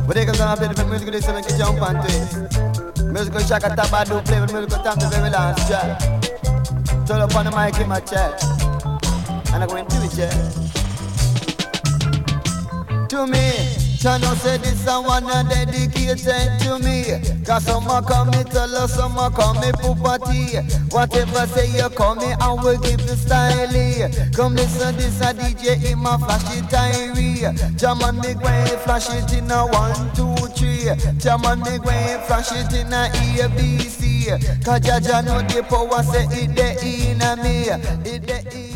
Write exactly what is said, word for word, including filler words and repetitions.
But they can play the music, they say, can jump and twist. Musical shock at Tabado, play with musical time to very last track. Turn up on the mic in my chat. And I'm going to do it, yeah. To me, Chano said this I wanna dedicate it to me. Cause some call me Tolo, some call me Pupati. Whatever say you call me, I will give you style. Come listen, this a D J in my flashy diary. Jam on me way, flash it in a one, two, three. Jam on me way, flash it in a E, B, C. Cause Jaja know the power, say it the in a me. It the in